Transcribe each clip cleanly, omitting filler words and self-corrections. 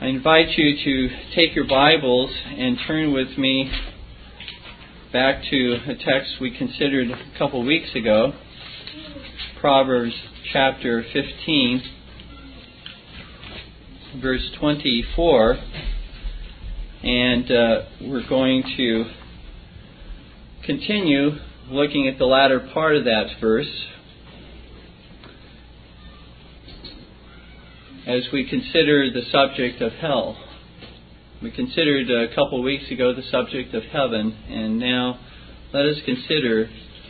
I invite you to take your Bibles and turn with me back to a text we considered a couple weeks ago, Proverbs chapter 15, verse 24. And we're going to continue looking at the latter part of that verse as we consider the subject of hell. We considered a couple of weeks ago the subject of heaven, and now let us consider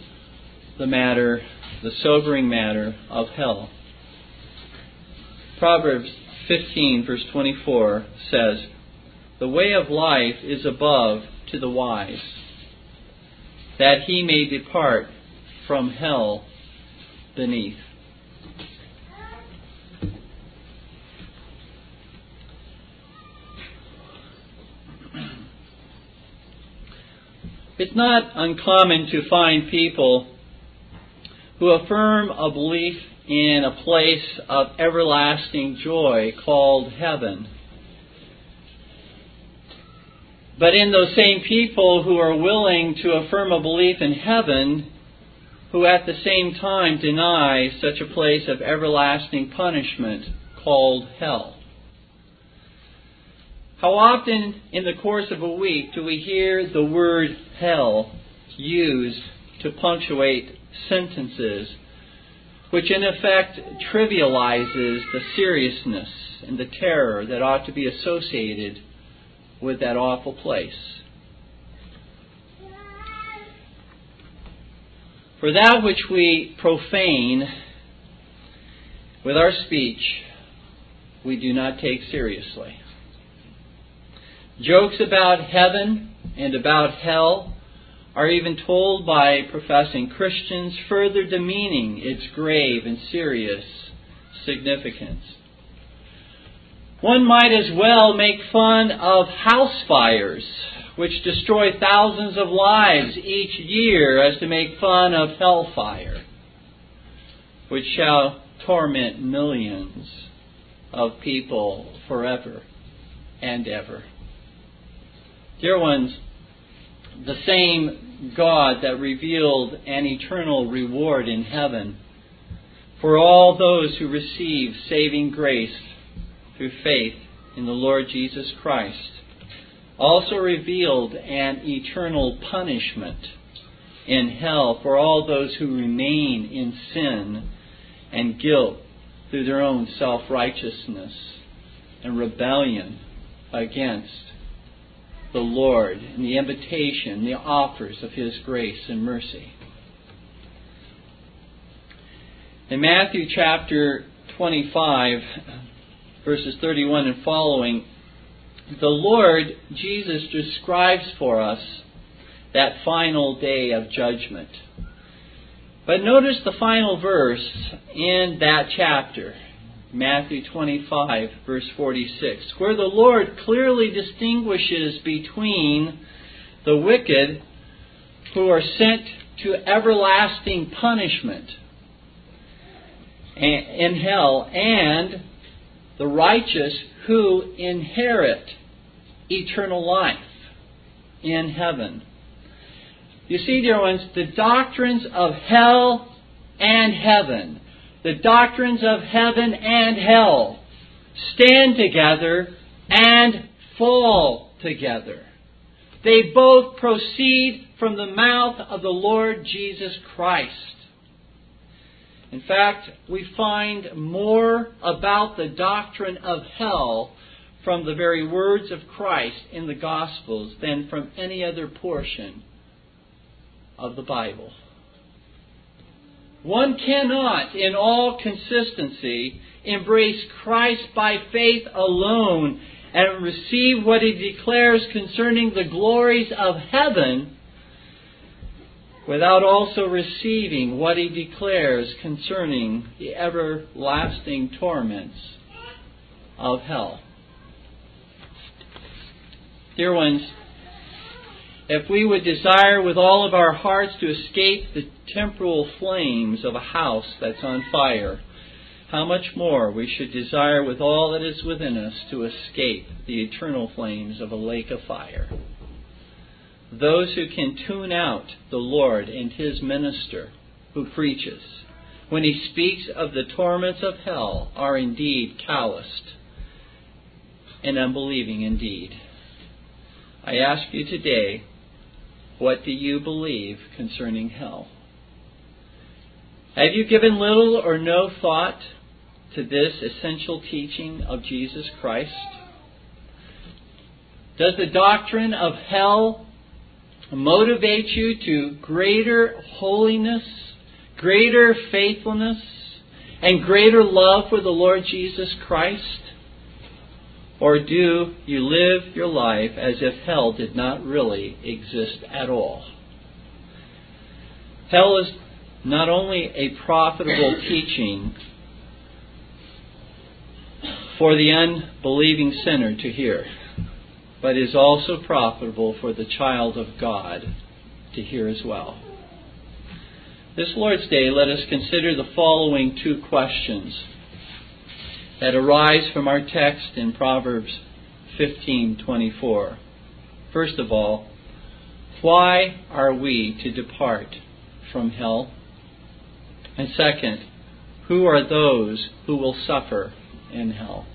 the sobering matter of hell. Proverbs 15, verse 24 says, "The way of life is above to the wise, that he may depart from hell beneath." It's not uncommon to find people who affirm a belief in a place of everlasting joy called heaven. But in those same people who are willing to affirm a belief in heaven, who at the same time deny such a place of everlasting punishment called hell. How often in the course of a week do we hear the word hell used to punctuate sentences, which in effect trivializes the seriousness and the terror that ought to be associated with that awful place? For that which we profane with our speech, we do not take seriously. Jokes about heaven and about hell are even told by professing Christians, further demeaning its grave and serious significance. One might as well make fun of house fires, which destroy thousands of lives each year, as to make fun of hellfire, which shall torment millions of people forever and ever. Dear ones, the same God that revealed an eternal reward in heaven for all those who receive saving grace through faith in the Lord Jesus Christ also revealed an eternal punishment in hell for all those who remain in sin and guilt through their own self-righteousness and rebellion against the Lord and the invitation, the offers of His grace and mercy. In Matthew chapter 25, verses 31 and following, the Lord Jesus describes for us that final day of judgment. But notice the final verse in that chapter, Matthew 25, verse 46, where the Lord clearly distinguishes between the wicked who are sent to everlasting punishment in hell and the righteous who inherit eternal life in heaven. You see, dear ones, the doctrines of hell and heaven, the doctrines of heaven and hell, stand together and fall together. They both proceed from the mouth of the Lord Jesus Christ. In fact, we find more about the doctrine of hell from the very words of Christ in the Gospels than from any other portion of the Bible. One cannot, in all consistency, embrace Christ by faith alone and receive what He declares concerning the glories of heaven without also receiving what He declares concerning the everlasting torments of hell. Dear ones, if we would desire with all of our hearts to escape the temporal flames of a house that's on fire, how much more we should desire with all that is within us to escape the eternal flames of a lake of fire. Those who can tune out the Lord and His minister who preaches, when he speaks of the torments of hell, are indeed calloused and unbelieving indeed. I ask you today, what do you believe concerning hell? Have you given little or no thought to this essential teaching of Jesus Christ? Does the doctrine of hell motivate you to greater holiness, greater faithfulness, and greater love for the Lord Jesus Christ? Or do you live your life as if hell did not really exist at all? Hell is not only a profitable teaching for the unbelieving sinner to hear, but is also profitable for the child of God to hear as well. This Lord's Day, let us consider the following two questions that arise from our text in Proverbs 15:24. First of all, why are we to depart from hell? And second, who are those who will suffer in hell?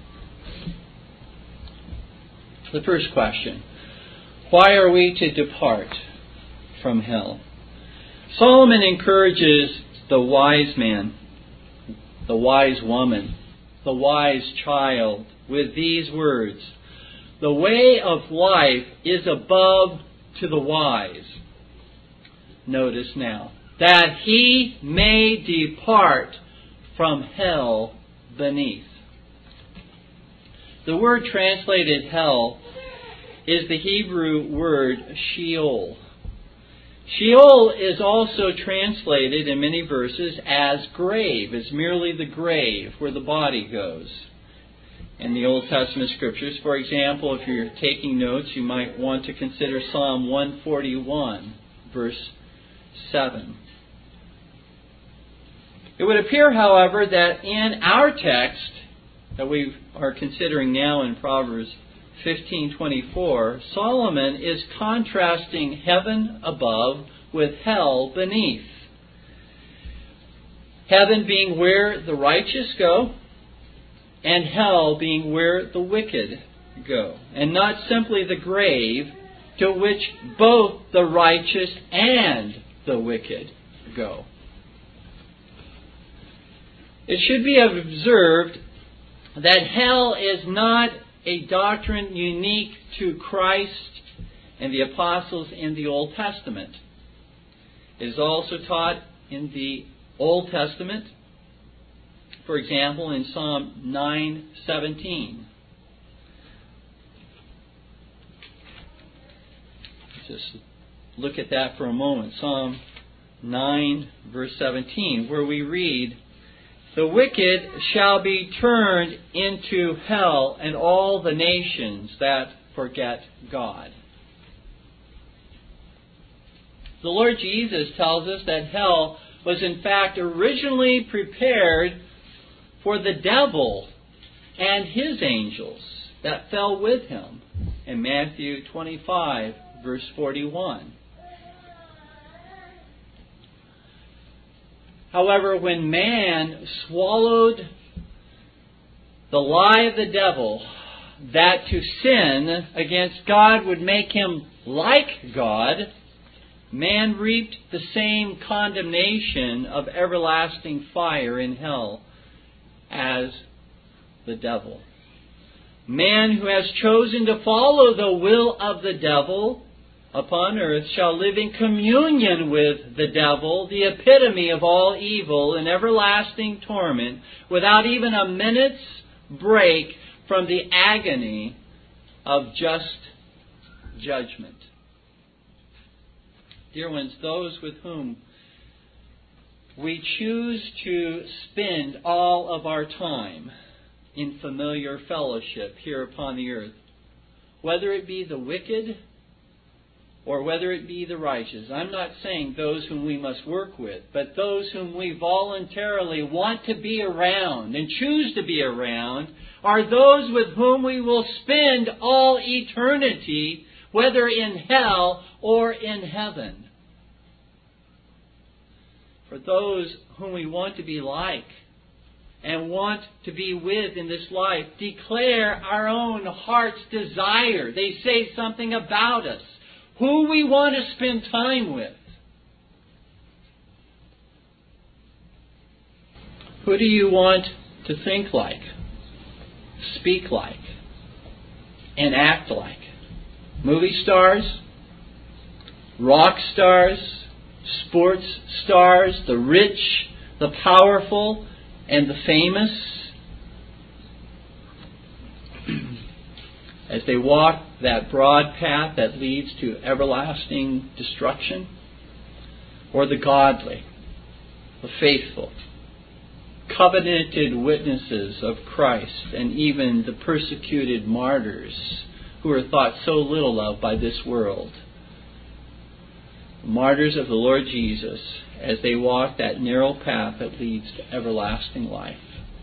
The first question, why are we to depart from hell? Solomon encourages the wise man, the wise woman, the wise child with these words: the way of life is above to the wise. Notice now, that he may depart from hell beneath. The word translated hell is the Hebrew word Sheol. Sheol is also translated in many verses as grave, as merely the grave where the body goes. In the Old Testament Scriptures, for example, if you're taking notes, you might want to consider Psalm 141, verse 7. It would appear, however, that in our text that we are considering now in Proverbs 15:24, Solomon is contrasting heaven above with hell beneath. Heaven being where the righteous go, and hell being where the wicked go. And not simply the grave, to which both the righteous and the wicked go. It should be observed that hell is not a doctrine unique to Christ and the apostles in the Old Testament. It is also taught in the Old Testament, for example, in Psalm 9:17. Just look at that for a moment. Psalm 9, verse 17, where we read, "The wicked shall be turned into hell, and all the nations that forget God." The Lord Jesus tells us that hell was in fact originally prepared for the devil and his angels that fell with him in Matthew 25, verse 41. However, when man swallowed the lie of the devil that to sin against God would make him like God, man reaped the same condemnation of everlasting fire in hell as the devil. Man who has chosen to follow the will of the devil upon earth shall live in communion with the devil, the epitome of all evil, in everlasting torment, without even a minute's break from the agony of just judgment. Dear ones, those with whom we choose to spend all of our time in familiar fellowship here upon the earth, whether it be the wicked or whether it be the righteous. I'm not saying those whom we must work with, but those whom we voluntarily want to be around and choose to be around are those with whom we will spend all eternity, whether in hell or in heaven. For those whom we want to be like and want to be with in this life declare our own heart's desire. They say something about us, who we want to spend time with. Who do you want to think like, speak like, and act like? Movie stars, rock stars, sports stars, the rich, the powerful, and the famous? As they walk that broad path that leads to everlasting destruction? Or the godly, the faithful, covenanted witnesses of Christ, and even the persecuted martyrs who are thought so little of by this world? Martyrs of the Lord Jesus, as they walk that narrow path that leads to everlasting life.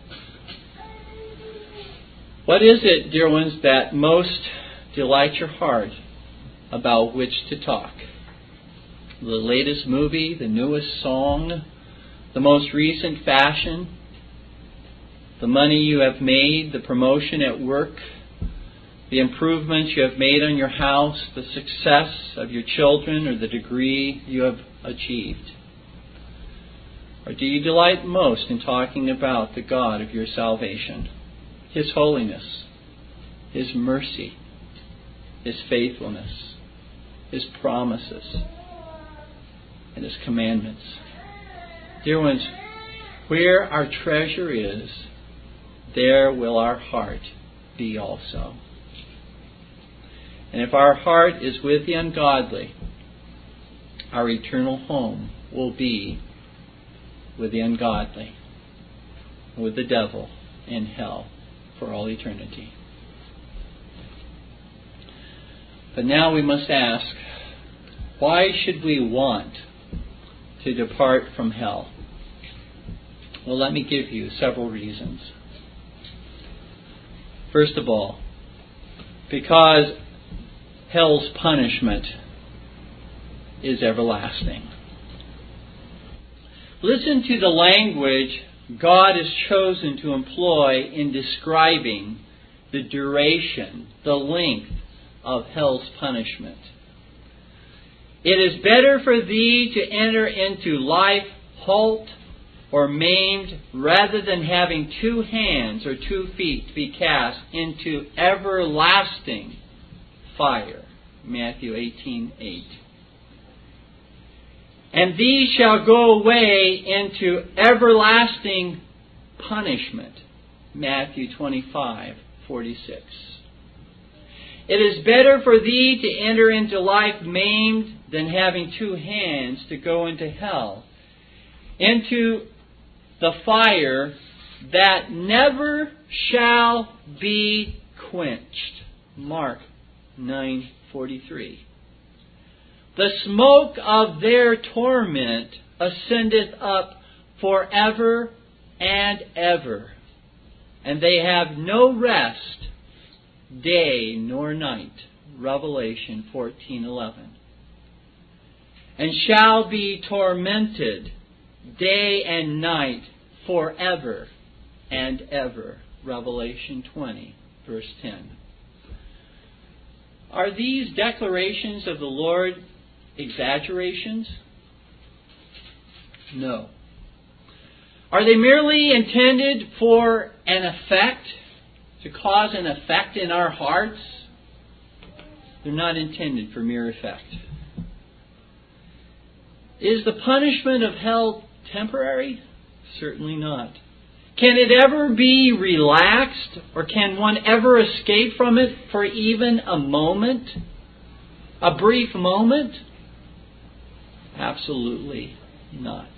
What is it, dear ones, that most delight your heart about which to talk? The latest movie, the newest song, the most recent fashion, the money you have made, the promotion at work, the improvements you have made on your house, the success of your children, or the degree you have achieved? Or do you delight most in talking about the God of your salvation, His holiness, His mercy, His faithfulness, His promises, and His commandments? Dear ones, where our treasure is, there will our heart be also. And if our heart is with the ungodly, our eternal home will be with the ungodly, with the devil in hell for all eternity. But now we must ask, why should we want to depart from hell? Well, let me give you several reasons. First of all, because hell's punishment is everlasting. Listen to the language God has chosen to employ in describing the duration, the length of hell's punishment. It is better for thee to enter into life halt or maimed rather than having 2 hands or 2 feet to be cast into everlasting fire. Matthew 18:8. And these shall go away into everlasting punishment. Matthew 25:46. It is better for thee to enter into life maimed than having 2 hands to go into hell, into the fire that never shall be quenched. Mark 9:43. The smoke of their torment ascendeth up forever and ever, and they have no rest, day nor night. Revelation 14:11. And shall be tormented day and night forever and ever. Revelation 20, verse 10. Are these declarations of the Lord exaggerations? No. Are they merely intended for an effect, to cause an effect in our hearts? They're not intended for mere effect. Is the punishment of hell temporary? Certainly not. Can it ever be relaxed, or can one ever escape from it for even a moment? A brief moment? Absolutely not.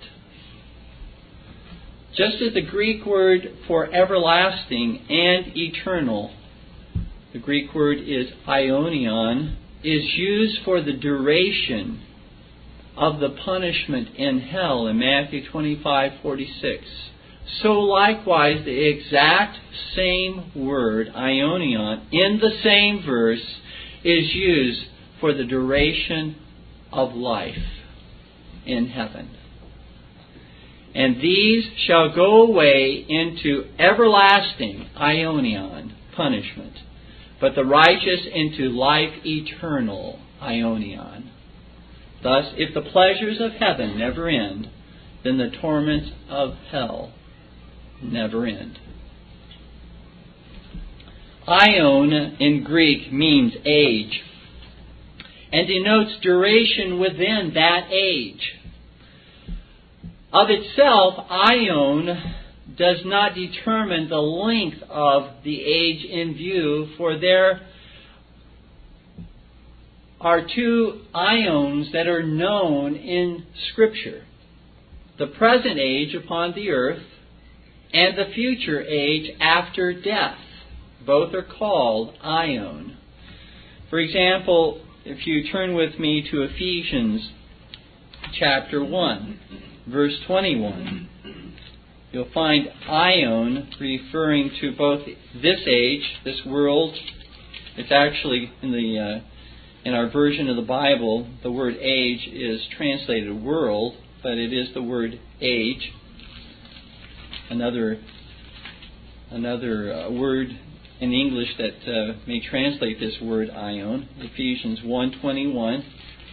Just as the Greek word for everlasting and eternal, the Greek word is aionion, is used for the duration of the punishment in hell in Matthew 25:46. So likewise, the exact same word, aionion, in the same verse is used for the duration of life in heaven. And these shall go away into everlasting, aionion, punishment, but the righteous into life eternal, aionion. Thus, if the pleasures of heaven never end, then the torments of hell never end. Aion in Greek means age and denotes duration within that age. Of itself, aion does not determine the length of the age in view, for there are two aions that are known in Scripture: the present age upon the earth and the future age after death. Both are called aion. For example, if you turn with me to Ephesians chapter 1, verse 21, you'll find aion referring to both this age, this world. It's actually in our version of the Bible, the word age is translated world, but it is the word age. Another word in English that may translate this word aion, Ephesians 1:21.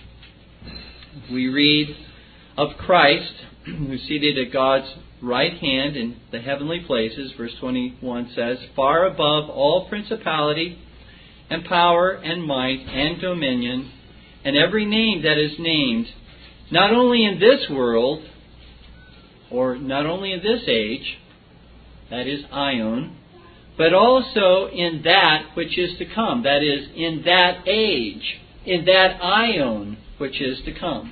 We read of Christ, who's seated at God's right hand in the heavenly places. Verse 21 says, far above all principality and power and might and dominion and every name that is named, not only in this world, or not only in this age, that is aion, but also in that which is to come. That is, in that age, in that aion which is to come.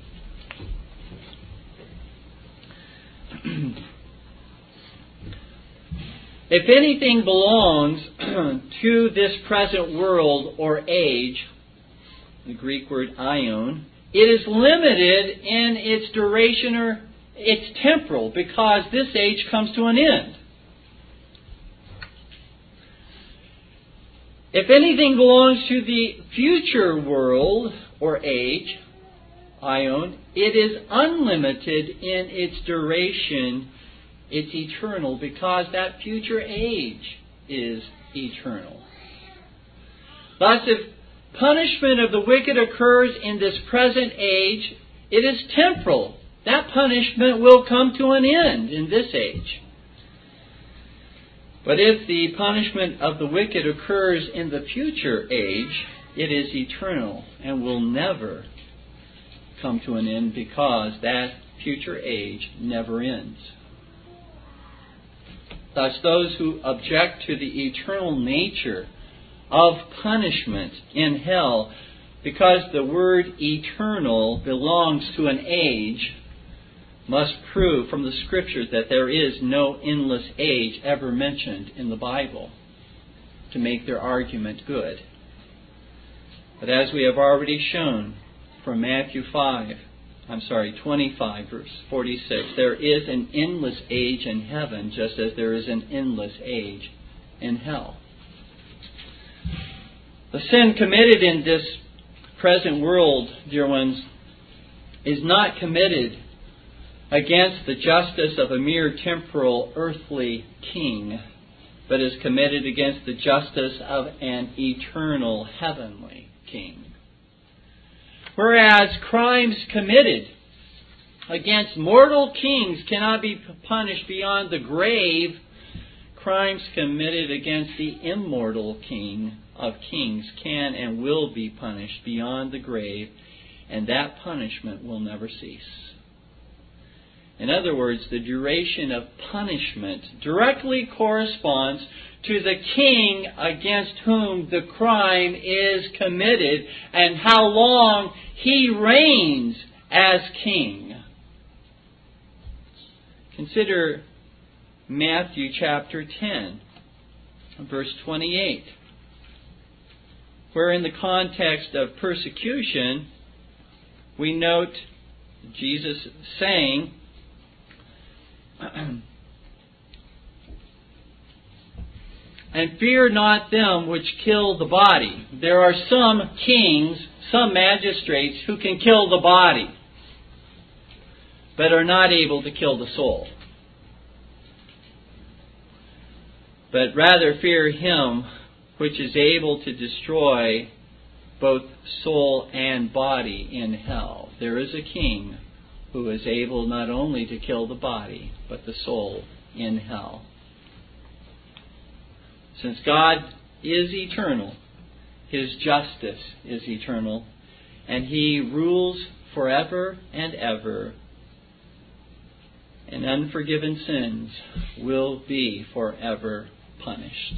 If anything belongs to this present world or age, the Greek word aion, it is limited in its duration, or it's temporal, because this age comes to an end. If anything belongs to the future world or age, aion, it is unlimited in its duration. It's eternal, because that future age is eternal. Thus, if punishment of the wicked occurs in this present age, it is temporal. That punishment will come to an end in this age. But if the punishment of the wicked occurs in the future age, it is eternal and will never come to an end, because that future age never ends. Thus, those who object to the eternal nature of punishment in hell, because the word eternal belongs to an age, must prove from the Scriptures that there is no endless age ever mentioned in the Bible to make their argument good. But as we have already shown from Matthew 25, verse 46, there is an endless age in heaven, just as there is an endless age in hell. The sin committed in this present world, dear ones, is not committed against the justice of a mere temporal earthly king, but is committed against the justice of an eternal heavenly king. Whereas crimes committed against mortal kings cannot be punished beyond the grave, crimes committed against the immortal King of kings can and will be punished beyond the grave, and that punishment will never cease. In other words, the duration of punishment directly corresponds to the king against whom the crime is committed and how long he reigns as king. Consider Matthew chapter 10, verse 28. where in the context of persecution, we note Jesus saying, "And fear not them which kill the body." There are some kings, some magistrates who can kill the body, but are not able to kill the soul. But rather fear him which is able to destroy both soul and body in hell. There is a king who is able not only to kill the body, but the soul in hell. Since God is eternal, His justice is eternal, and He rules forever and ever, and unforgiven sins will be forever punished.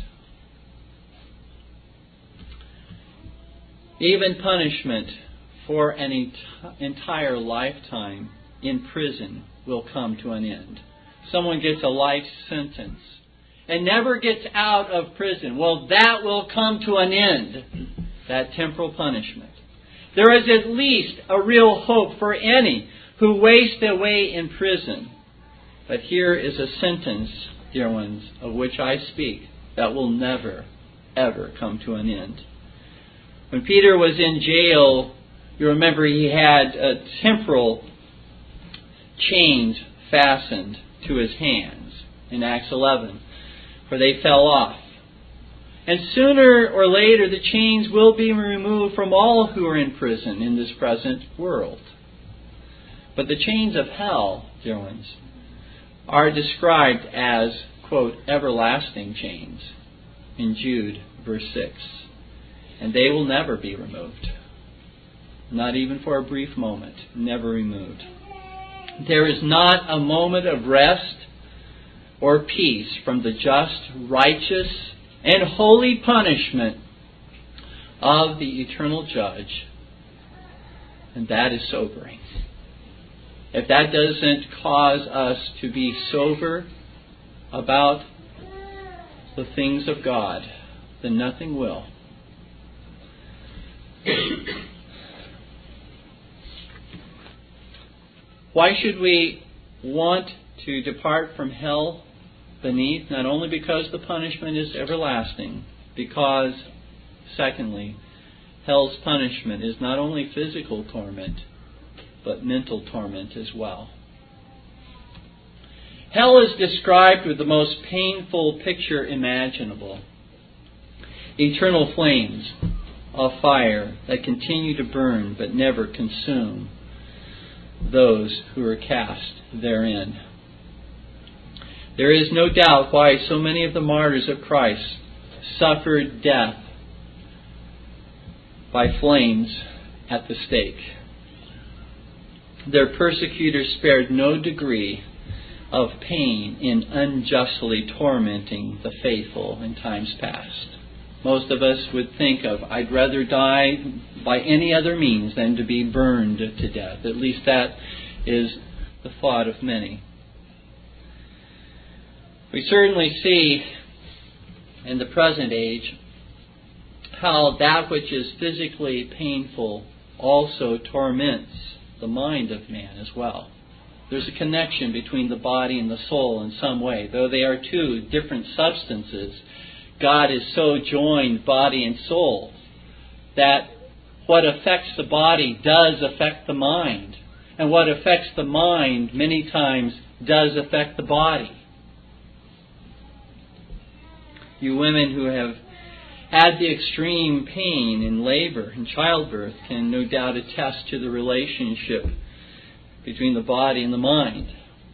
Even punishment for an entire lifetime in prison will come to an end. Someone gets a life sentence and never gets out of prison. Well, that will come to an end, that temporal punishment. There is at least a real hope for any who waste away in prison. But here is a sentence, dear ones, of which I speak, that will never, ever come to an end. When Peter was in jail, you remember he had temporal chains fastened to his hands in Acts 11, for they fell off. And sooner or later the chains will be removed from all who are in prison in this present world. But the chains of hell, dear ones, are described as, quote, everlasting chains in Jude verse 6. And they will never be removed. Not even for a brief moment. Never removed. There is not a moment of rest or peace from the just, righteous, and holy punishment of the eternal Judge. And that is sobering. If that doesn't cause us to be sober about the things of God, then nothing will. Why should we want to depart from hell beneath? Not only because the punishment is everlasting, because, secondly, hell's punishment is not only physical torment, but mental torment as well. Hell is described with the most painful picture imaginable. Eternal flames of fire that continue to burn but never consume those who are cast therein. There is no doubt why so many of the martyrs of Christ suffered death by flames at the stake. Their persecutors spared no degree of pain in unjustly tormenting the faithful in times past. Most of us would think of, I'd rather die by any other means than to be burned to death. At least that is the thought of many. We certainly see in the present age how that which is physically painful also torments the mind of man as well. There's a connection between the body and the soul in some way. Though they are two different substances, God is so joined, body and soul, that what affects the body does affect the mind. And what affects the mind many times does affect the body. You women who have had the extreme pain in labor and childbirth can no doubt attest to the relationship between the body and the mind.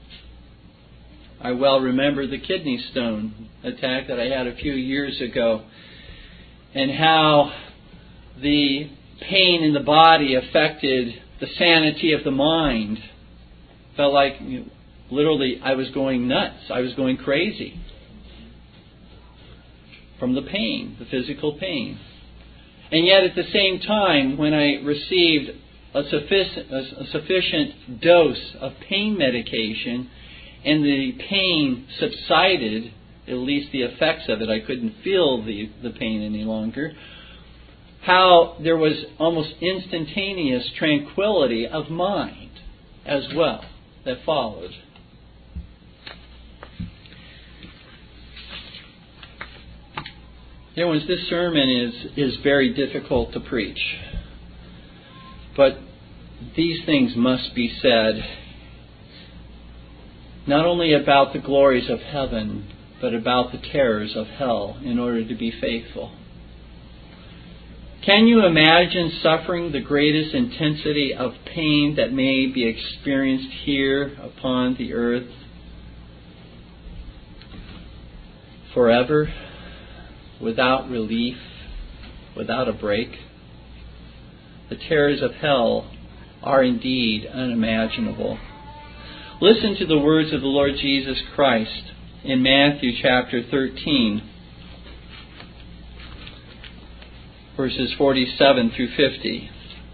I well remember the kidney stone attack that I had a few years ago, and how the pain in the body affected the sanity of the mind. Felt like literally I was going nuts. I was going crazy from the pain, the physical pain. And yet at the same time, when I received a sufficient dose of pain medication and the pain subsided, at least the effects of it, I couldn't feel the pain any longer, how there was almost instantaneous tranquility of mind as well that followed. Dear ones, this sermon is very difficult to preach. But these things must be said, not only about the glories of heaven, but about the terrors of hell, in order to be faithful. Can you imagine suffering the greatest intensity of pain that may be experienced here upon the earth forever, without relief, without a break? The terrors of hell are indeed unimaginable. Listen to the words of the Lord Jesus Christ in Matthew chapter 13, verses 47 through 50.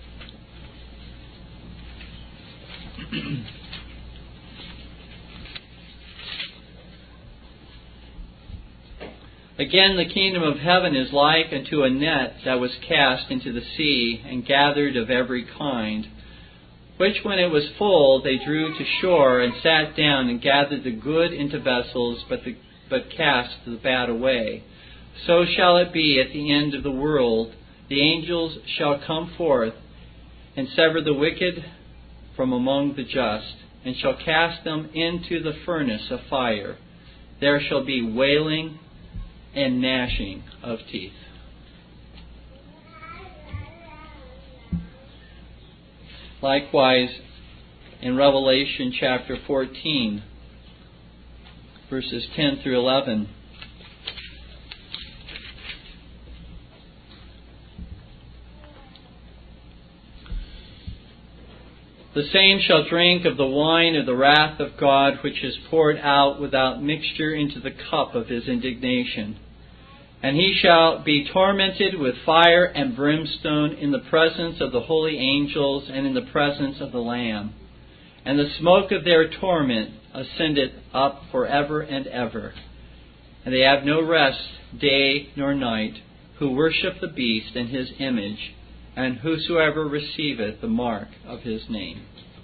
Again, the kingdom of heaven is like unto a net that was cast into the sea, and gathered of every kind, which when it was full they drew to shore, and sat down, and gathered the good into vessels, but cast the bad away. So shall it be at the end of the world. The angels shall come forth, and sever the wicked from among the just, and shall cast them into the furnace of fire. There shall be wailing and gnashing of teeth. Likewise, in Revelation chapter 14, verses 10 through 11, the same shall drink of the wine of the wrath of God, which is poured out without mixture into the cup of his indignation. And he shall be tormented with fire and brimstone in the presence of the holy angels and in the presence of the Lamb. And the smoke of their torment ascendeth up forever and ever. And they have no rest day nor night, who worship the beast and his image, and whosoever receiveth the mark of his name.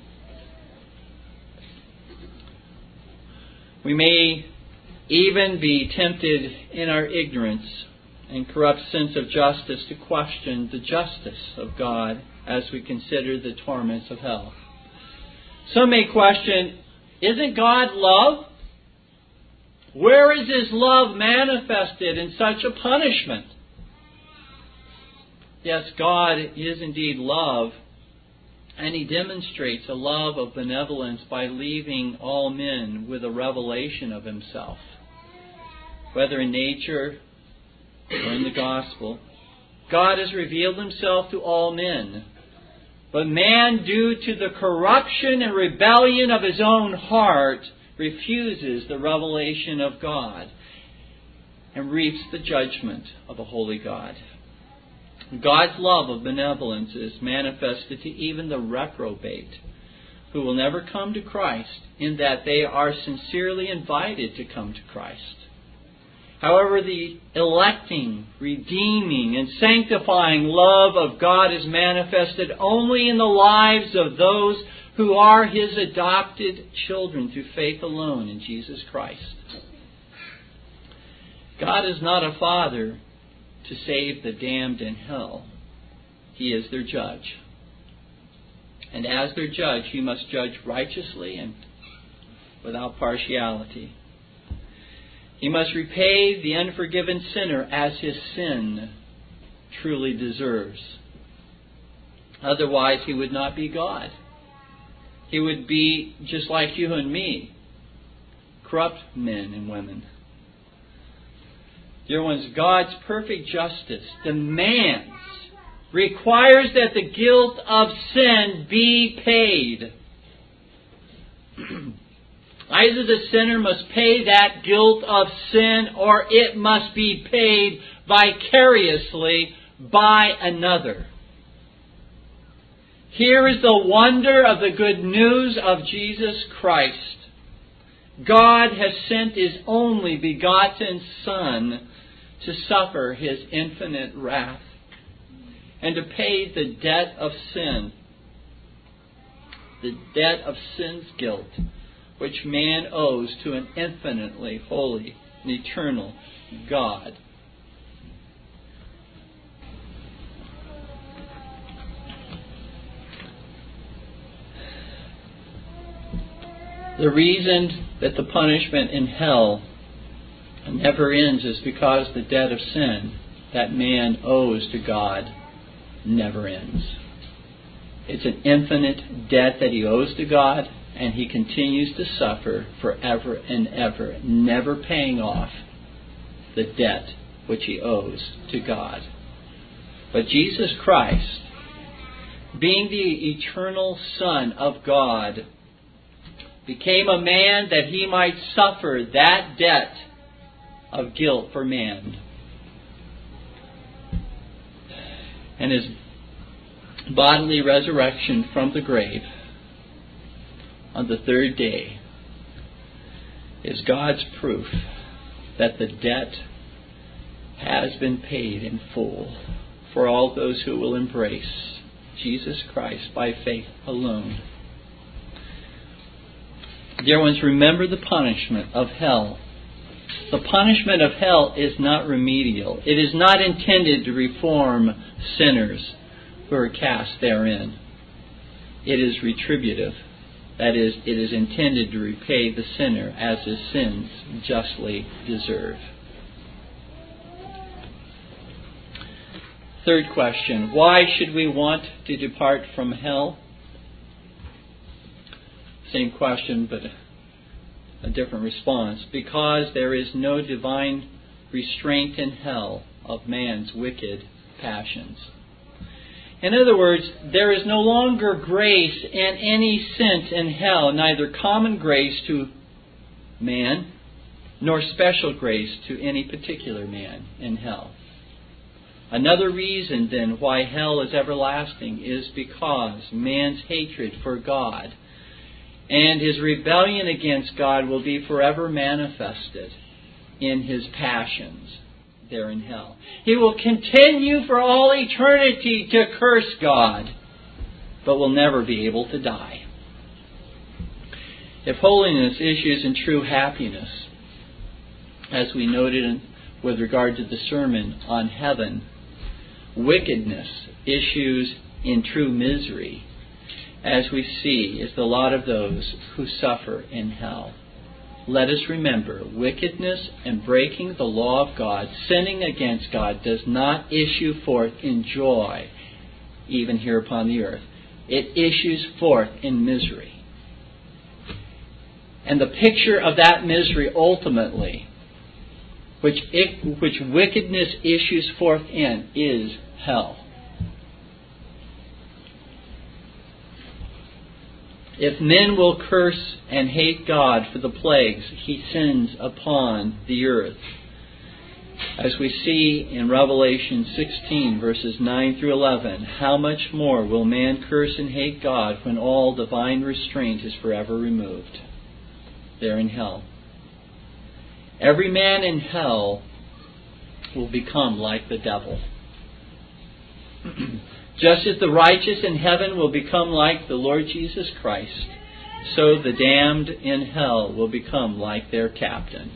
We may even be tempted in our ignorance and corrupt sense of justice to question the justice of God as we consider the torments of hell. Some may question, isn't God love? Where is His love manifested in such a punishment? Yes, God is indeed love, and He demonstrates a love of benevolence by leaving all men with a revelation of Himself, whether in nature or in the gospel. God has revealed Himself to all men, but man, due to the corruption and rebellion of his own heart, refuses the revelation of God and reaps the judgment of a holy God. God's love of benevolence is manifested to even the reprobate, who will never come to Christ, in that they are sincerely invited to come to Christ. However, the electing, redeeming, and sanctifying love of God is manifested only in the lives of those who are His adopted children through faith alone in Jesus Christ. God is not a father to save the damned in hell. He is their judge. And as their judge, He must judge righteously and without partiality. He must repay the unforgiven sinner as his sin truly deserves. Otherwise, He would not be God. He would be just like you and me, corrupt men and women. Dear ones, God's perfect justice demands, requires that the guilt of sin be paid. Either the sinner must pay that guilt of sin, or it must be paid vicariously by another. Here is the wonder of the good news of Jesus Christ. God has sent His only begotten Son to suffer His infinite wrath. and to pay the debt of sin, the debt of sin's guilt, which man owes to an infinitely holy and eternal God. The reason that the punishment in hell never ends is because the debt of sin that man owes to God never ends. It's an infinite debt that he owes to God, and he continues to suffer forever and ever, never paying off the debt which he owes to God. But Jesus Christ, being the eternal Son of God, became a man that he might suffer that debt of guilt for man. And his bodily resurrection from the grave on the third day is God's proof that the debt has been paid in full for all those who will embrace Jesus Christ by faith alone. Dear ones, remember the punishment of hell. The punishment of hell is not remedial. It is not intended to reform sinners who are cast therein. It is retributive. That is, it is intended to repay the sinner as his sins justly deserve. Third question, why should we want to depart from hell? Same question, but a different response. Because there is no divine restraint in hell of man's wicked passions. In other words, there is no longer grace in any sense in hell, neither common grace to man, nor special grace to any particular man in hell. Another reason, then, why hell is everlasting is because man's hatred for God and his rebellion against God will be forever manifested in his passions there in hell. He will continue for all eternity to curse God, but will never be able to die. If holiness issues in true happiness, as we noted with regard to the sermon on heaven, wickedness issues in true misery, as we see is the lot of those who suffer in hell. Let us remember, wickedness and breaking the law of God, sinning against God, does not issue forth in joy, even here upon the earth. It issues forth in misery. And the picture of that misery ultimately, which wickedness issues forth in, is hell. If men will curse and hate God for the plagues He sends upon the earth, as we see in Revelation 16, verses 9 through 11, how much more will man curse and hate God when all divine restraint is forever removed there in hell? Every man in hell will become like the devil. Just as the righteous in heaven will become like the Lord Jesus Christ, so the damned in hell will become like their captain.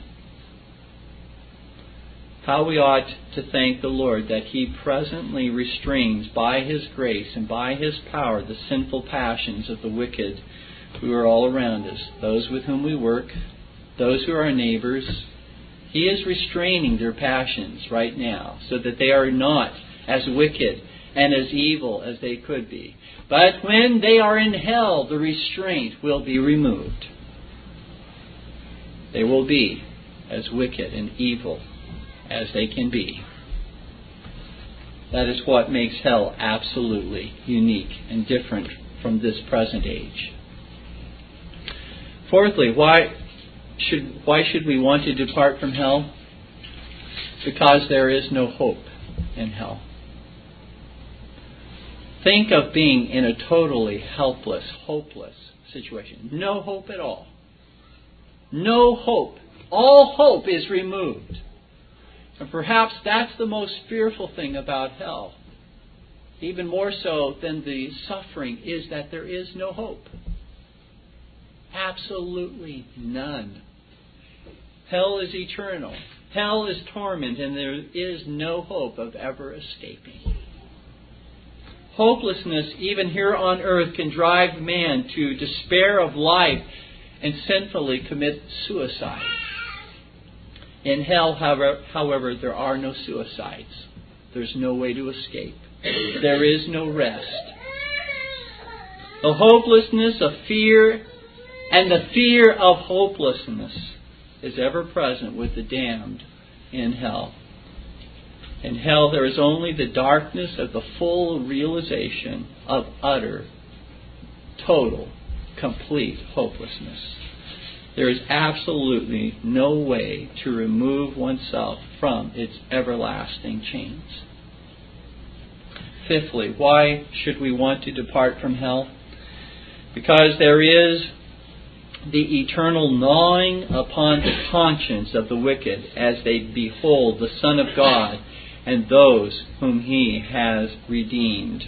How we ought to thank the Lord that He presently restrains by His grace and by His power the sinful passions of the wicked who are all around us, those with whom we work, those who are our neighbors. He is restraining their passions right now so that they are not as wicked and as evil as they could be. But when they are in hell, the restraint will be removed. They will be as wicked and evil as they can be. That is what makes hell absolutely unique and different from this present age. Fourthly, why should we want to depart from hell? Because there is no hope in hell. Think of being in a totally helpless, hopeless situation. No hope at all. No hope. All hope is removed. And perhaps that's the most fearful thing about hell. even more so than the suffering, is that there is no hope. Absolutely none. Hell is eternal. Hell is torment, and there is no hope of ever escaping. Hopelessness, even here on earth, can drive man to despair of life and sinfully commit suicide. In hell, however, there are no suicides. There's no way to escape. There is no rest. The hopelessness of fear and the fear of hopelessness is ever present with the damned in hell. In hell, there is only the darkness of the full realization of utter, total, complete hopelessness. There is absolutely no way to remove oneself from its everlasting chains. Fifthly, why should we want to depart from hell? Because there is the eternal gnawing upon the conscience of the wicked as they behold the Son of God and those whom He has redeemed.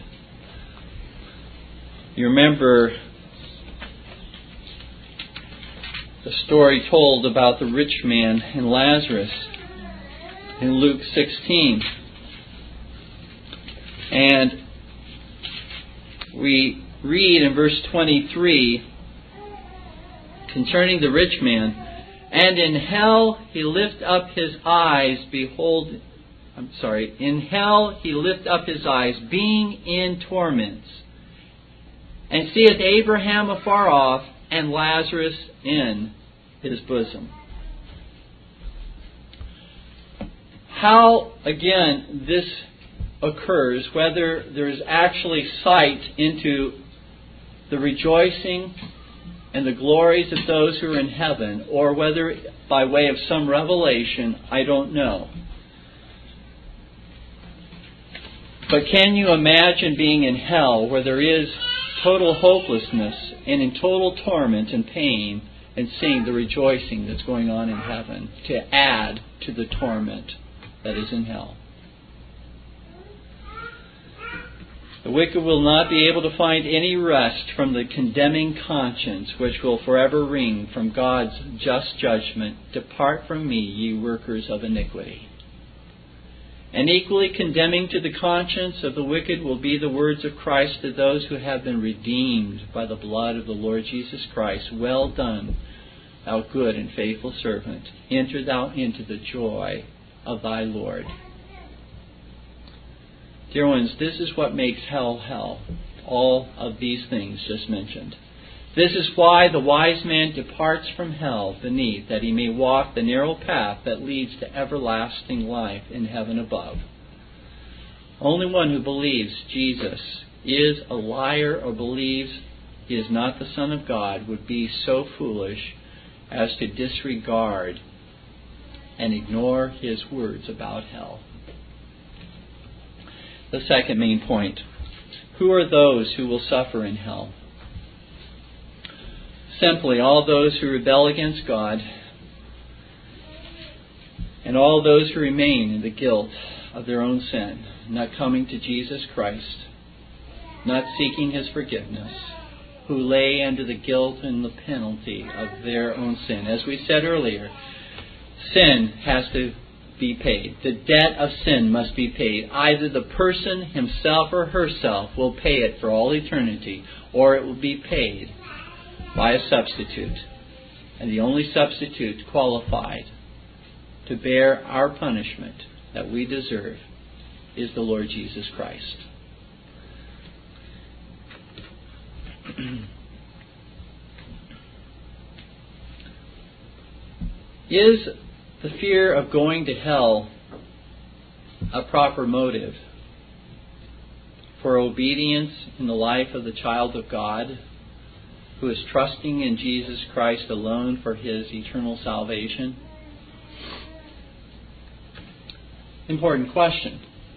You remember the story told about the rich man and Lazarus in Luke 16. And we read in verse 23 concerning the rich man, and in hell he lift up his eyes, in hell he lift up his eyes, being in torments, and seeth Abraham afar off, and Lazarus in his bosom. How, again, this occurs, whether there is actually sight into the rejoicing and the glories of those who are in heaven, or whether by way of some revelation, I don't know. But can you imagine being in hell where there is total hopelessness and in total torment and pain, and seeing the rejoicing that's going on in heaven to add to the torment that is in hell? The wicked will not be able to find any rest from the condemning conscience which will forever ring from God's just judgment, "Depart from me, ye workers of iniquity." And equally condemning to the conscience of the wicked will be the words of Christ to those who have been redeemed by the blood of the Lord Jesus Christ. "Well done, thou good and faithful servant. Enter thou into the joy of thy Lord." Dear ones, this is what makes hell hell. All of these things just mentioned. This is why the wise man departs from hell beneath, that he may walk the narrow path that leads to everlasting life in heaven above. Only one who believes Jesus is a liar or believes He is not the Son of God would be so foolish as to disregard and ignore His words about hell. The second main point: who are those who will suffer in hell? Simply, all those who rebel against God and all those who remain in the guilt of their own sin, not coming to Jesus Christ, not seeking His forgiveness, who lay under the guilt and the penalty of their own sin. As we said earlier, sin has to be paid. The debt of sin must be paid. Either the person himself or herself will pay it for all eternity, or it will be paid by a substitute. And the only substitute qualified to bear our punishment that we deserve is the Lord Jesus Christ. Is the fear of going to hell a proper motive for obedience in the life of the child of God who is trusting in Jesus Christ alone for his eternal salvation? Important question.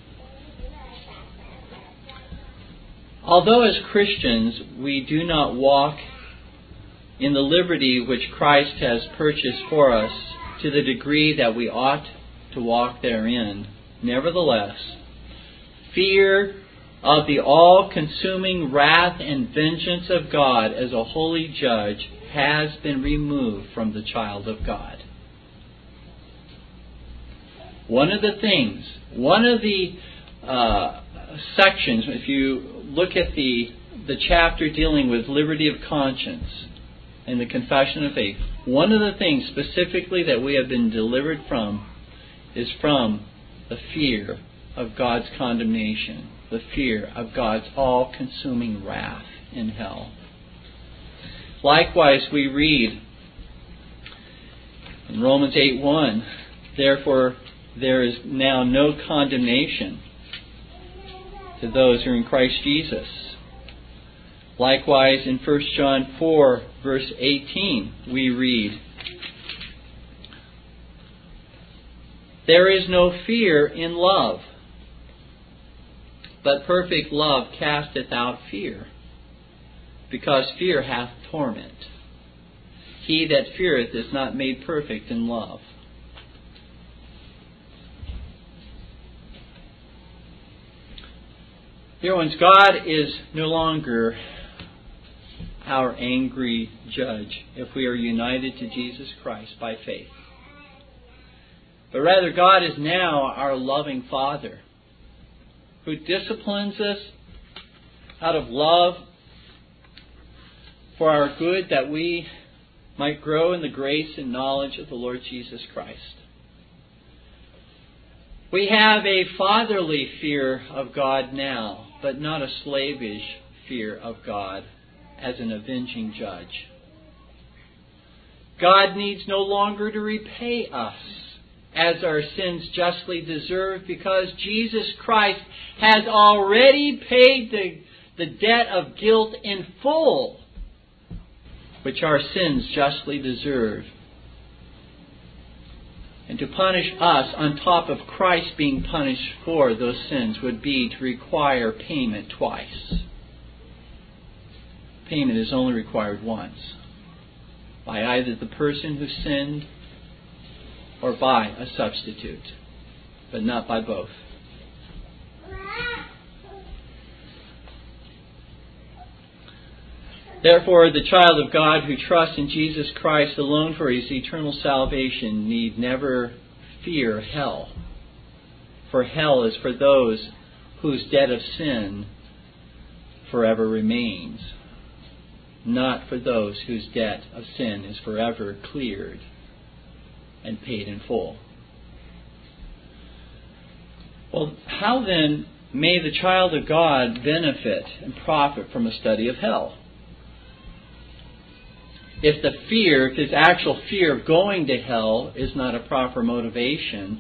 Although as Christians we do not walk in the liberty which Christ has purchased for us to the degree that we ought to walk therein, nevertheless, fear of the all-consuming wrath and vengeance of God as a holy judge has been removed from the child of God. One of the sections, if you look at the chapter dealing with liberty of conscience and the confession of faith, one of the things specifically that we have been delivered from is from the fear of God's condemnation, the fear of God's all-consuming wrath in hell. Likewise, we read in Romans 8:1, therefore there is now no condemnation to those who are in Christ Jesus. Likewise, in 1 John 4, verse 18, we read, there is no fear in love, but perfect love casteth out fear, because fear hath torment. He that feareth is not made perfect in love. Dear ones, God is no longer our angry judge if we are united to Jesus Christ by faith. But rather, God is now our loving Father who disciplines us out of love for our good, that we might grow in the grace and knowledge of the Lord Jesus Christ. We have a fatherly fear of God now, but not a slavish fear of God as an avenging judge. God needs no longer to repay us as our sins justly deserve, because Jesus Christ has already paid the debt of guilt in full, which our sins justly deserve. And to punish us on top of Christ being punished for those sins would be to require payment twice. Payment is only required once, by either the person who sinned or by a substitute, but not by both. Therefore, the child of God who trusts in Jesus Christ alone for his eternal salvation need never fear hell. For hell is for those whose debt of sin forever remains, not for those whose debt of sin is forever cleared and paid in full. Well, how then may the child of God benefit and profit from a study of hell? If his actual fear of going to hell is not a proper motivation,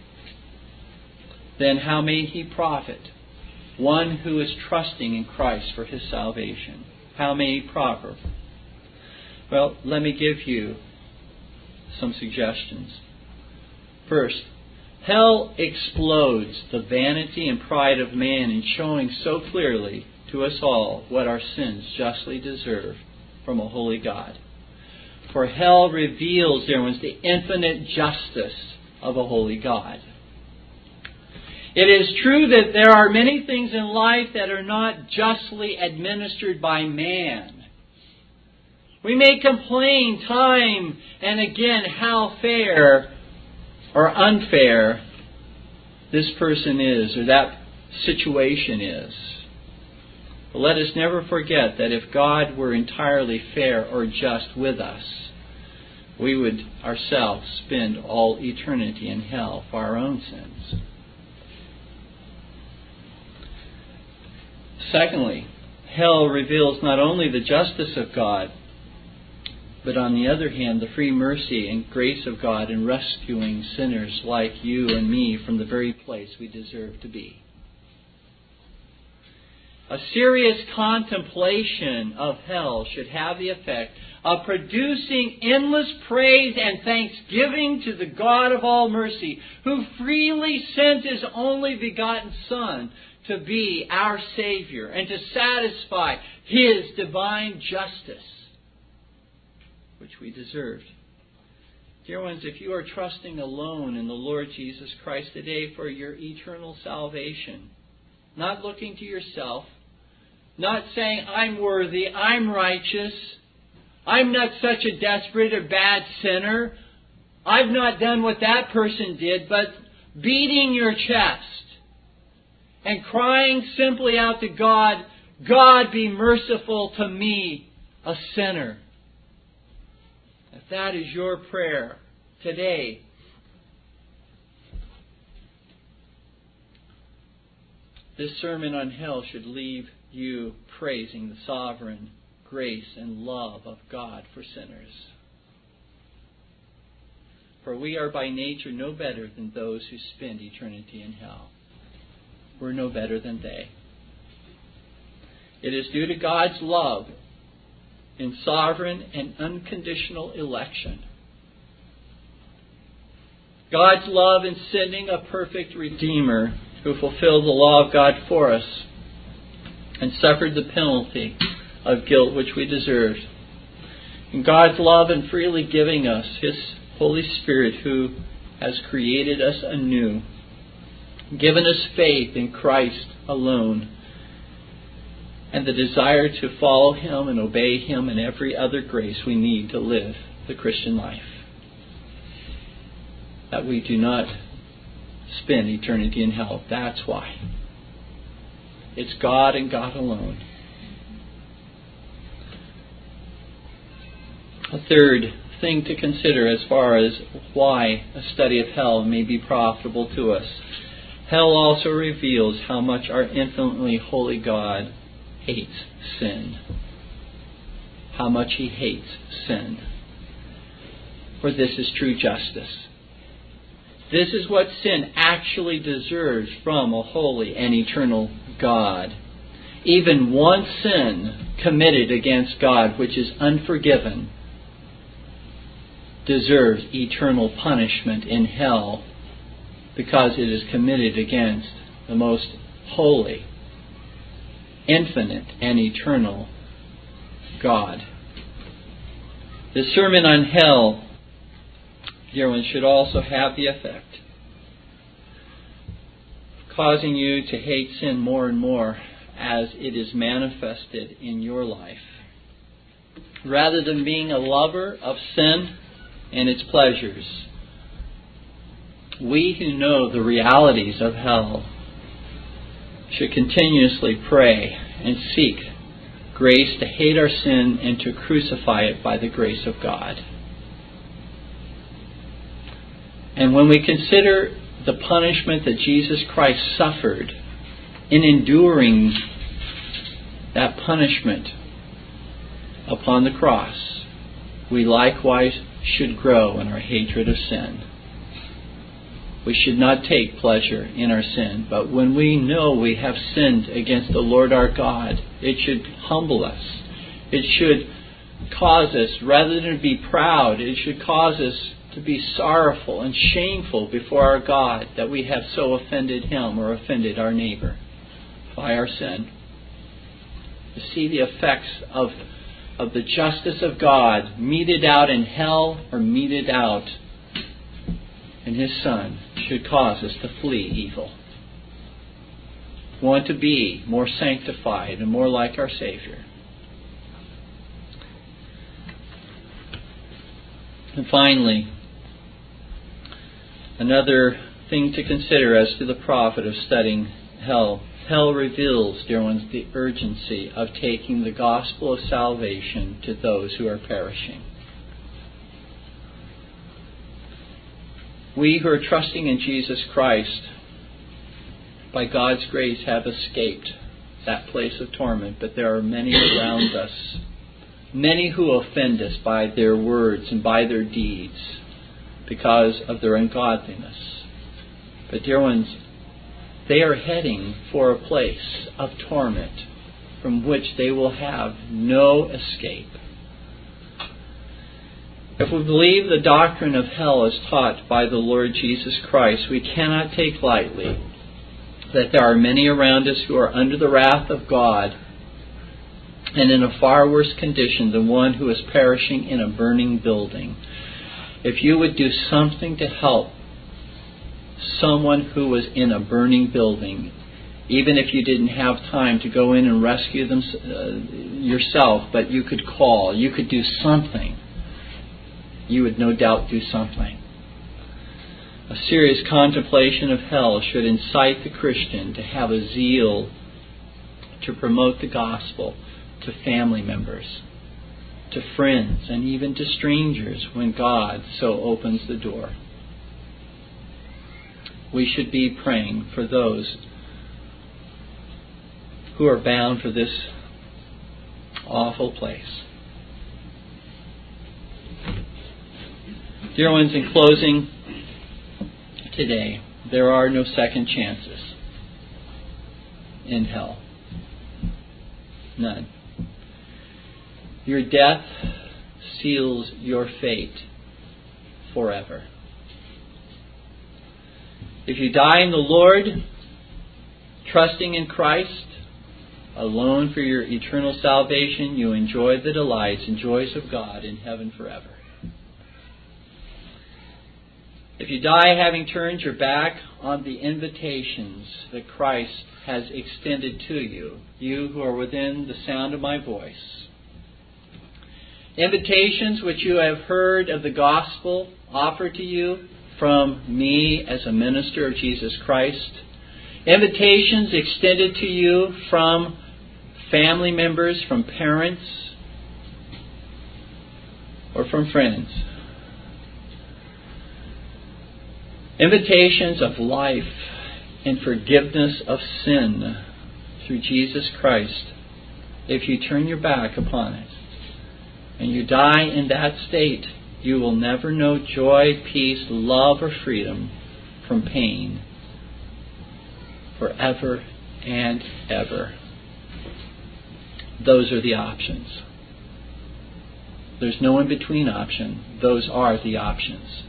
then how may he profit? One who is trusting in Christ for his salvation, how may he profit? Well, let me give you some suggestions. First, hell explodes the vanity and pride of man in showing so clearly to us all what our sins justly deserve from a holy God. For hell reveals, dear ones, the infinite justice of a holy God. It is true that there are many things in life that are not justly administered by man. We may complain time and again how fair or unfair this person is or that situation is. But let us never forget that if God were entirely fair or just with us, we would ourselves spend all eternity in hell for our own sins. Secondly, hell reveals not only the justice of God, but on the other hand, the free mercy and grace of God in rescuing sinners like you and me from the very place we deserve to be. A serious contemplation of hell should have the effect of producing endless praise and thanksgiving to the God of all mercy, who freely sent His only begotten Son to be our Savior and to satisfy His divine justice, which we deserved. Dear ones, if you are trusting alone in the Lord Jesus Christ today for your eternal salvation, not looking to yourself, not saying, I'm worthy, I'm righteous, I'm not such a desperate or bad sinner, I've not done what that person did, but beating your chest and crying simply out to God, God, be merciful to me, a sinner. If that is your prayer today, this sermon on hell should leave you praising the sovereign grace and love of God for sinners. For we are by nature no better than those who spend eternity in hell. We're no better than they. It is due to God's love in sovereign and unconditional election. God's love in sending a perfect Redeemer who fulfilled the law of God for us and suffered the penalty of guilt which we deserved. And God's love in freely giving us His Holy Spirit, who has created us anew, given us faith in Christ alone, and the desire to follow Him and obey Him and every other grace we need to live the Christian life. That we do not spend eternity in hell. That's why. It's God and God alone. A third thing to consider as far as why a study of hell may be profitable to us. Hell also reveals how much our infinitely holy God hates sin. How much He hates sin. For this is true justice. This is what sin actually deserves from a holy and eternal God. Even one sin committed against God, which is unforgiven, deserves eternal punishment in hell because it is committed against the most holy, infinite, and eternal God. The sermon on hell, dear ones, should also have the effect of causing you to hate sin more and more as it is manifested in your life. Rather than being a lover of sin and its pleasures, we who know the realities of hell should continuously pray and seek grace to hate our sin and to crucify it by the grace of God. And when we consider the punishment that Jesus Christ suffered in enduring that punishment upon the cross, we likewise should grow in our hatred of sin. We should not take pleasure in our sin, but when we know we have sinned against the Lord our God, it should humble us. It should cause us, rather than to be proud, it should cause us to be sorrowful and shameful before our God that we have so offended Him or offended our neighbor by our sin. To see the effects of the justice of God meted out in hell or meted out in His Son should cause us to flee evil. We want to be more sanctified and more like our Savior. And finally, another thing to consider as to the profit of studying hell. Hell reveals, dear ones, the urgency of taking the gospel of salvation to those who are perishing. We who are trusting in Jesus Christ, by God's grace, have escaped that place of torment, but there are many around us, many who offend us by their words and by their deeds because of their ungodliness. But dear ones, they are heading for a place of torment from which they will have no escape. If we believe the doctrine of hell as taught by the Lord Jesus Christ, we cannot take lightly that there are many around us who are under the wrath of God and in a far worse condition than one who is perishing in a burning building. If you would do something to help someone who was in a burning building, even if you didn't have time to go in and rescue them yourself, but you could call, you could do something. You would no doubt do something. A serious contemplation of hell should incite the Christian to have a zeal to promote the gospel to family members, to friends, and even to strangers when God so opens the door. We should be praying for those who are bound for this awful place. Dear ones, in closing today, there are no second chances in hell. None. Your death seals your fate forever. If you die in the Lord, trusting in Christ, alone for your eternal salvation, you enjoy the delights and joys of God in heaven forever. If you die having turned your back on the invitations that Christ has extended to you, you who are within the sound of my voice, invitations which you have heard of the gospel offered to you from me as a minister of Jesus Christ, invitations extended to you from family members, from parents, or from friends, invitations of life and forgiveness of sin through Jesus Christ. If you turn your back upon it and you die in that state, you will never know joy, peace, love, or freedom from pain forever and ever. Those are the options. There's no in-between option. Those are the options.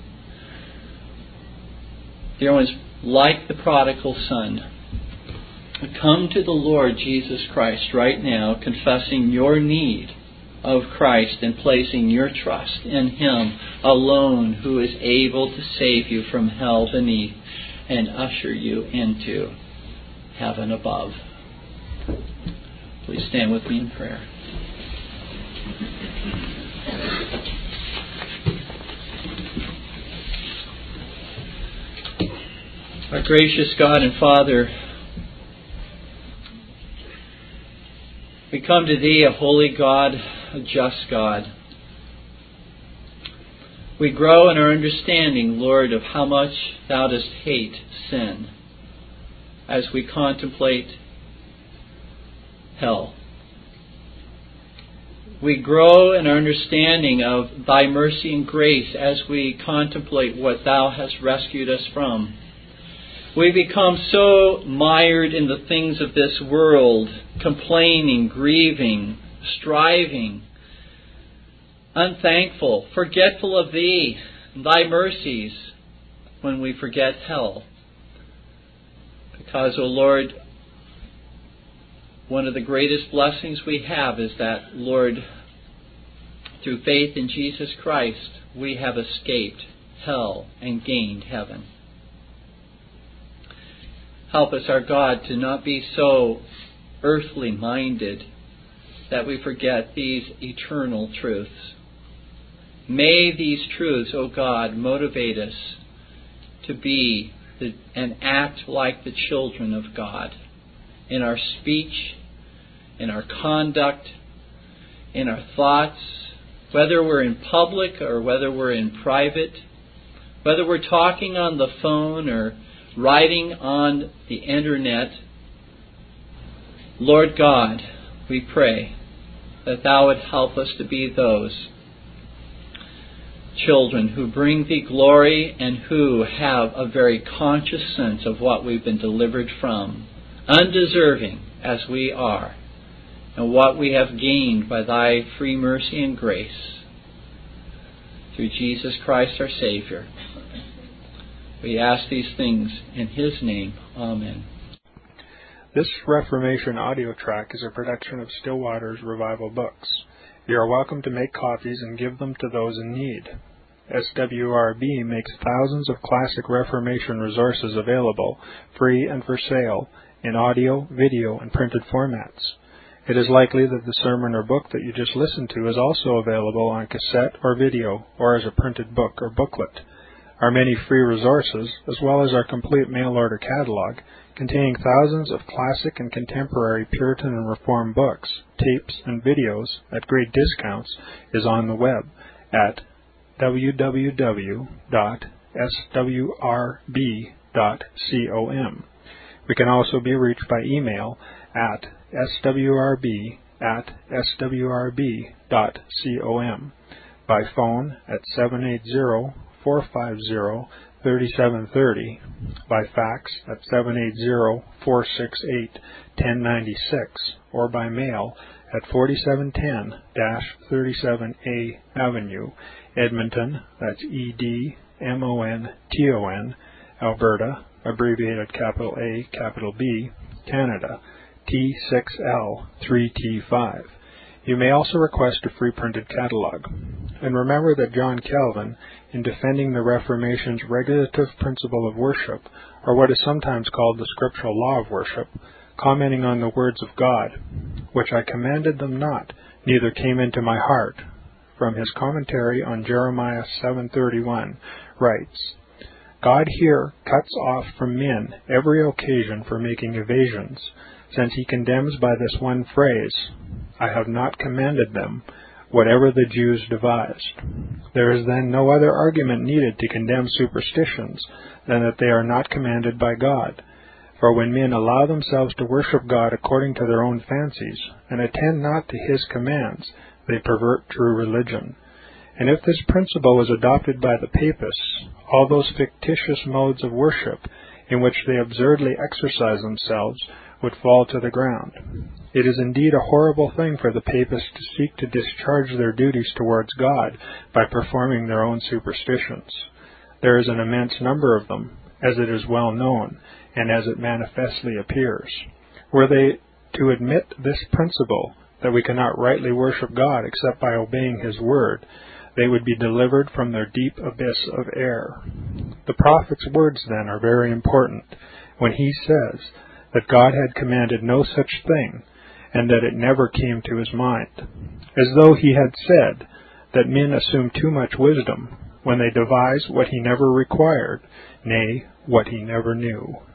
Dear ones, like the prodigal son, come to the Lord Jesus Christ right now, confessing your need of Christ and placing your trust in Him alone, who is able to save you from hell beneath and usher you into heaven above. Please stand with me in prayer. Our gracious God and Father, we come to Thee, a holy God, a just God. We grow in our understanding, Lord, of how much Thou dost hate sin as we contemplate hell. We grow in our understanding of Thy mercy and grace as we contemplate what Thou hast rescued us from. We become so mired in the things of this world, complaining, grieving, striving, unthankful, forgetful of Thee, Thy mercies, when we forget hell. Because, O Lord, one of the greatest blessings we have is that, Lord, through faith in Jesus Christ, we have escaped hell and gained heaven. Help us, our God, to not be so earthly minded that we forget these eternal truths. May these truths, O God, motivate us to be and act like the children of God in our speech, in our conduct, in our thoughts, whether we're in public or whether we're in private, whether we're talking on the phone or writing on the internet. Lord God, we pray that Thou would help us to be those children who bring Thee glory and who have a very conscious sense of what we've been delivered from, undeserving as we are, and what we have gained by Thy free mercy and grace through Jesus Christ our Savior. We ask these things in His name. Amen. This Reformation audio track is a production of Still Waters Revival Books. You are welcome to make copies and give them to those in need. SWRB makes thousands of classic Reformation resources available, free and for sale, in audio, video, and printed formats. It is likely that the sermon or book that you just listened to is also available on cassette or video, or as a printed book or booklet. Our many free resources, as well as our complete mail-order catalog, containing thousands of classic and contemporary Puritan and Reformed books, tapes, and videos at great discounts, is on the web at www.swrb.com. We can also be reached by email at swrb@swrb.com, by phone at 780-450-3730, by fax at 780-468-1096, or by mail at 4710-37A Avenue, Edmonton, that's Edmonton, Alberta, abbreviated capital A, capital B, Canada, T6L3T5. You may also request a free printed catalog. And remember that John Calvin, in defending the Reformation's regulative principle of worship, or what is sometimes called the scriptural law of worship, commenting on the words of God, "Which I commanded them not, neither came into my heart," from his commentary on Jeremiah 7:31, writes, "God here cuts off from men every occasion for making evasions, since he condemns by this one phrase, 'I have not commanded them,' whatever the Jews devised. There is then no other argument needed to condemn superstitions than that they are not commanded by God. For when men allow themselves to worship God according to their own fancies, and attend not to his commands, they pervert true religion. And if this principle is adopted by the Papists, all those fictitious modes of worship in which they absurdly exercise themselves would fall to the ground. It is indeed a horrible thing for the Papists to seek to discharge their duties towards God by performing their own superstitions. There is an immense number of them, as it is well known, and as it manifestly appears. Were they to admit this principle, that we cannot rightly worship God except by obeying his word, they would be delivered from their deep abyss of error. The prophet's words, then, are very important, when he says that God had commanded no such thing, and that it never came to his mind, as though he had said that men assume too much wisdom when they devise what he never required, nay, what he never knew.